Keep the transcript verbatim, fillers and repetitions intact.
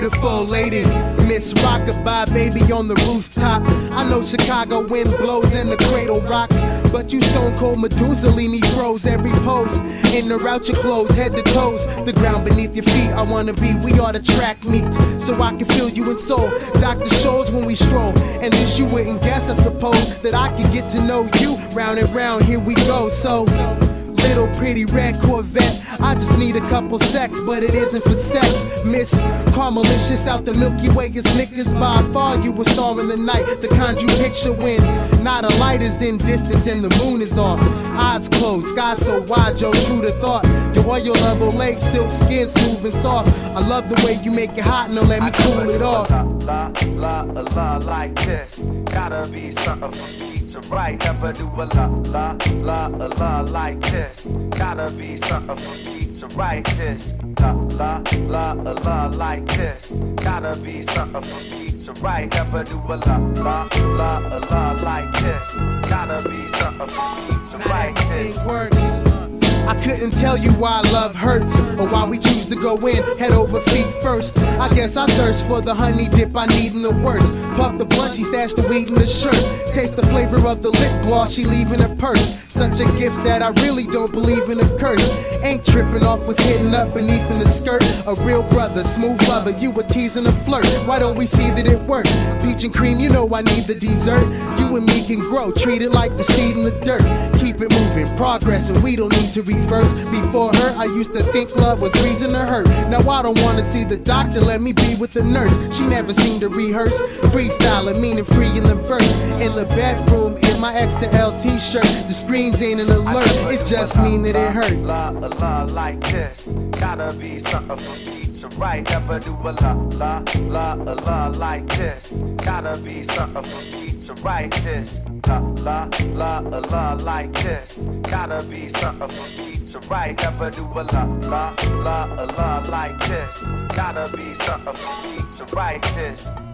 beautiful lady. Miss Rockabye, baby on the rooftop. I know Chicago wind blows and the cradle rocks, but you stone cold Methuselah froze every pose. In or out your clothes, head to toes. The ground beneath your feet, I wanna be. We are the track meet, so I can feel you in soul. Doctor Scholl's when we stroll, and this you wouldn't guess, I suppose, that I could get to know you. Round and round, here we go. So, little pretty red Corvette, I just need a couple sex, but it isn't for sex. Miss Carmelicious out the Milky Way is Snickers. By far you a star in the night, the kind you picture when not a light is in distance and the moon is off. Eyes closed, sky so wide, yo, true to thought. Your oil level lake, silk skin smooth and soft. I love the way you make it hot, no let me cool it off. La, la, la, la, like this. Gotta be something for me to write. Never do a la, la, la, la, like this. Gotta be something for me to write this. La, la, la, la, like this. Gotta be something for me to write. Never do a la, la, la, la, like this. Gotta be something for me to write this. I couldn't tell you why love hurts, or why we choose to go in head over feet first. I guess I thirst for the honey dip I need in the worst. Puff the blunt, she stashed the weed in the shirt. Taste the flavor of the lip gloss she leave in her purse. Such a gift that I really don't believe in a curse. Ain't tripping off what's hidden up beneath in the skirt. A real brother, smooth lover, you were teasing a flirt. Why don't we see that it worked? Peach and cream, you know I need the dessert. You and me can grow, treat it like the seed in the dirt. Keep it moving, progress, and we don't need to reverse. Before her, I used to think love was reason to hurt. Now I don't wanna see the doctor, let me be with the nurse. She never seemed to rehearse. Freestyling, meaning free in the verse. In the bedroom, in my extra L t-shirt. The screens ain't an alert, it just mean that it hurt. La, la, la, like this. Gotta be something for me to write. Never do a la, la, la, la, like this. Gotta be something for me to write this. La, la, la, la, like this. Gotta be something for me to write. Never do a la, la, la, la, like this. Gotta be something for me to write this.